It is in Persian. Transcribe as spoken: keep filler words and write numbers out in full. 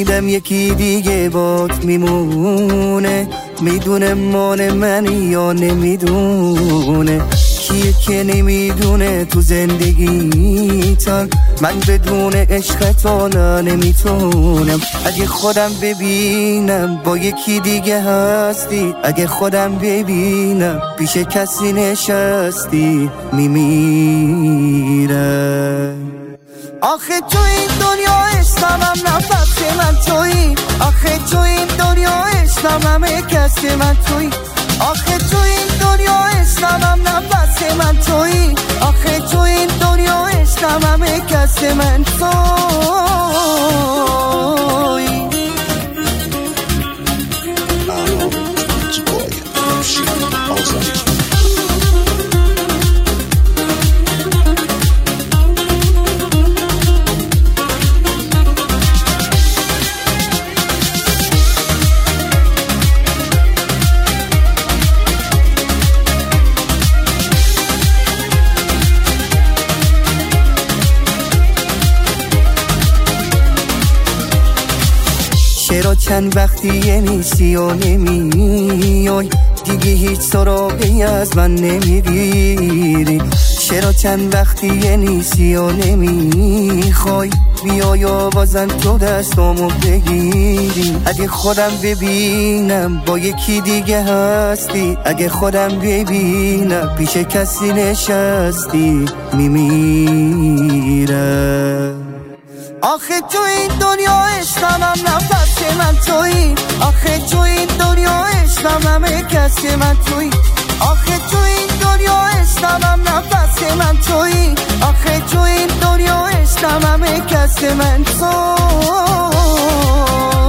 میدم یکی دیگه بات میمونه، میدونه مال منی یا نمیدونه. کیه که نمیدونه تو زندگیتم من بدون عشقت حالا نمیتونم. اگه خودم ببینم با یکی دیگه هستی، اگه خودم ببینم پیش کسی نشستی میمیرم. آخه تو این دنیا عشقم نفس من تویی، آخه تو این دنیا عشقم همه کس من تویی، آخه تو این دنیا عشقم نفس من تویی، آخه تو این دنیا عشقم همه کس من تویی. چرا چند وقتی نیستی و نمیای، دیگه هیچ سراغی از من نمیگیری. چرا چند وقتی نیستی و نمیخوای بیای و بازن تو دستامو بگیری. اگه خودم ببینم با یکی دیگه هستی، اگه خودم ببینم پیش کسی نشستی میمیرم. آخه تو این دنیا عشقم نفس من تویی، آخه تو این دنیا عشقم همه کس من تویی، آخه تو این دنیا عشقم نفس من تویی، آخه تو این دنیا عشقم همه کس من تویی.